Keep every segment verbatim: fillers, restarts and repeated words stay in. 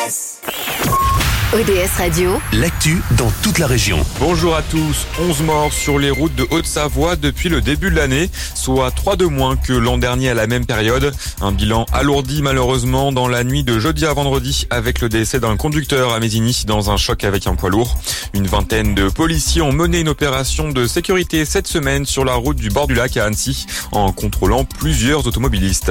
S. O D S Radio, l'actu dans toute la région. Bonjour à tous. onze morts sur les routes de Haute-Savoie depuis le début de l'année, soit trois de moins que l'an dernier à la même période. Un bilan alourdi malheureusement dans la nuit de jeudi à vendredi avec le décès d'un conducteur à Mésigny dans un choc avec un poids lourd. Une vingtaine de policiers ont mené une opération de sécurité cette semaine sur la route du bord du lac à Annecy en contrôlant plusieurs automobilistes.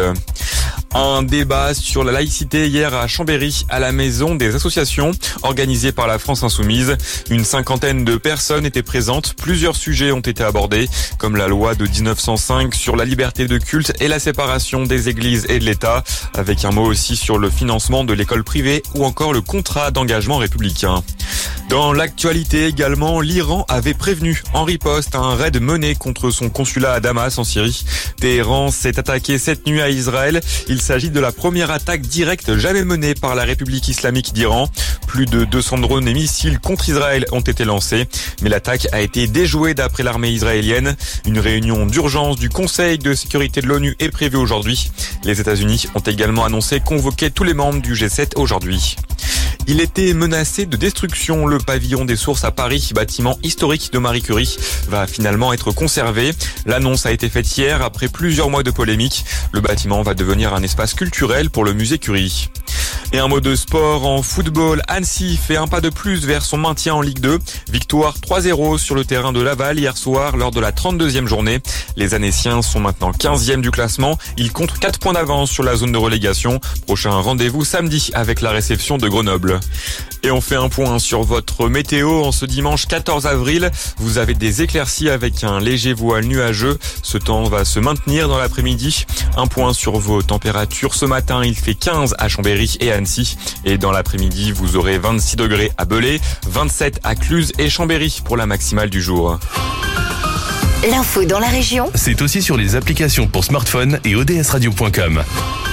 Un débat sur la laïcité hier à Chambéry, à la maison des associations, organisée par la France Insoumise. Une cinquantaine de personnes étaient présentes. Plusieurs sujets ont été abordés, comme la loi de dix-neuf cent cinq sur la liberté de culte et la séparation des églises et de l'État, avec un mot aussi sur le financement de l'école privée ou encore le contrat d'engagement républicain. Dans l'actualité également, l'Iran avait prévenu en riposte un raid mené contre son consulat à Damas en Syrie. Téhéran s'est attaqué cette nuit à Israël. Il s'agit de la première attaque directe jamais menée par la République islamique d'Iran. Plus de deux cents drones et missiles contre Israël ont été lancés, mais l'attaque a été déjouée d'après l'armée israélienne. Une réunion d'urgence du Conseil de sécurité de l'ONU est prévue aujourd'hui. Les États-Unis ont également annoncé convoquer tous les membres du G sept aujourd'hui. Il était menacé de destruction. Le pavillon des Sources à Paris, bâtiment historique de Marie Curie, va finalement être conservé. L'annonce a été faite hier après plusieurs mois de polémique. Le bâtiment va devenir un espace culturel pour le musée Curie. Et un mot de sport en football. Annecy fait un pas de plus vers son maintien en Ligue deux. Victoire trois zéro sur le terrain de Laval hier soir lors de la trente-deuxième journée. Les Annéciens sont maintenant quinzième du classement. Ils comptent quatre points d'avance sur la zone de relégation. Prochain rendez-vous samedi avec la réception de Grenoble. Et on fait un point sur votre météo en ce dimanche quatorze avril. Vous avez des éclaircies avec un léger voile nuageux. Ce temps va se maintenir dans l'après-midi. Un point sur vos températures. Ce matin, il fait quinze à Chambéry et Annecy. Et dans l'après-midi, vous aurez vingt-six degrés à Belay, vingt-sept à Cluse et Chambéry pour la maximale du jour. l'info dans la région, C'est aussi sur les applications pour smartphone et O D S radio point com.